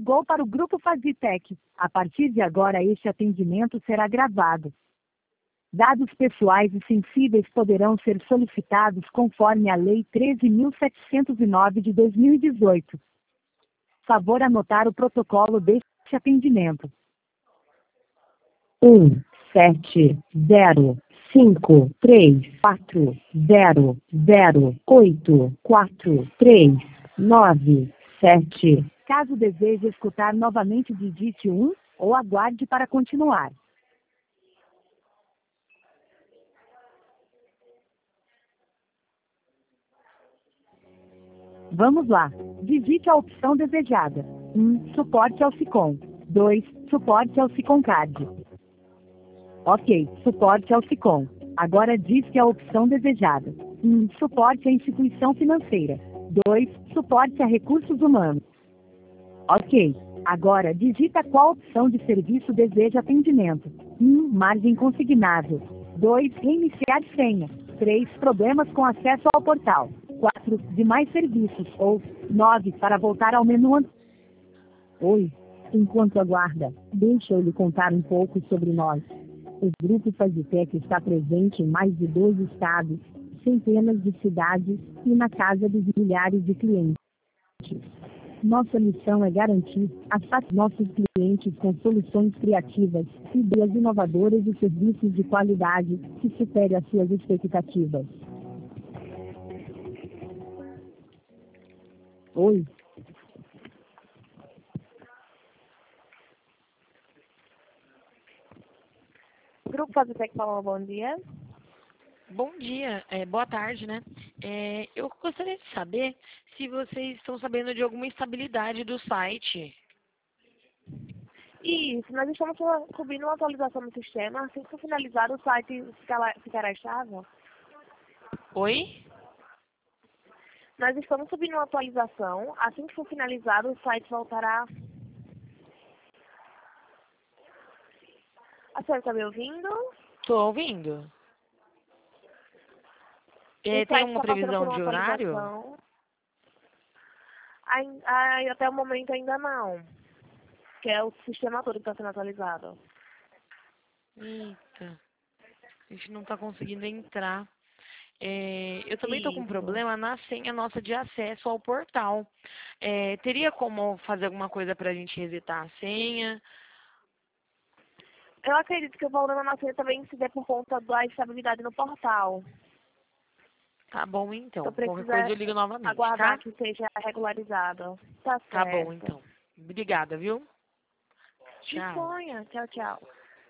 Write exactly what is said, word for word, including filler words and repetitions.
Ligou para o Grupo Fazitec. A partir de agora este atendimento será gravado. Dados pessoais e sensíveis poderão ser solicitados conforme a Lei treze mil setecentos e nove de dois mil e dezoito. Favor anotar o protocolo deste atendimento. um sete zero cinco três quatro zero zero oito quatro três nove sete. Caso deseje escutar novamente, digite um ou aguarde para continuar. Vamos lá. Digite a opção desejada. um. Suporte ao SICOM. dois. Suporte ao SICOMCARD. Ok, suporte ao SICOM. Agora diz-que a opção desejada. um. Suporte à instituição financeira. dois. Suporte a recursos humanos. Ok, agora digita qual opção de serviço deseja atendimento. um. Margem consignável. dois. Reiniciar senha. três. Problemas com acesso ao portal. quatro. Demais serviços. Ou nove. Para voltar ao menu. an- Oi, enquanto aguarda, deixa eu lhe contar um pouco sobre nós. O Grupo Fazitec está presente em mais de doze estados, centenas de cidades e na casa dos milhares de clientes. Nossa missão é garantir a satisfação de nossos clientes com soluções criativas, ideias inovadoras e serviços de qualidade que supere as suas expectativas. Oi. Grupo Fazitec falou bom dia. Bom dia, é, boa tarde, né? É, eu gostaria de saber se vocês estão sabendo de alguma instabilidade do site. Isso, nós estamos cobrindo uma atualização no sistema. Assim que for finalizado, o site ficará, ficará estável. Oi? Nós estamos subindo uma atualização. Assim que for finalizado, o site voltará. A senhora está me ouvindo? Tô ouvindo. É, O tem site uma está passando previsão por uma de horário? atualização. Ai, ai, até o momento ainda não. Que é o sistema todo que está sendo atualizado. Eita, a gente não tá conseguindo entrar. É, eu também tô com um Isso. problema na senha nossa de acesso ao portal. É, teria como fazer alguma coisa pra gente resetar a senha? Eu acredito que o problema na senha também se dê por conta da estabilidade no portal. Tá bom, então. Então Qualquer precisa coisa eu ligo novamente, aguardar tá? que seja regularizado. Tá Tá bom, certo. então. Obrigada, viu? Tchau. Disponha. Tchau, tchau.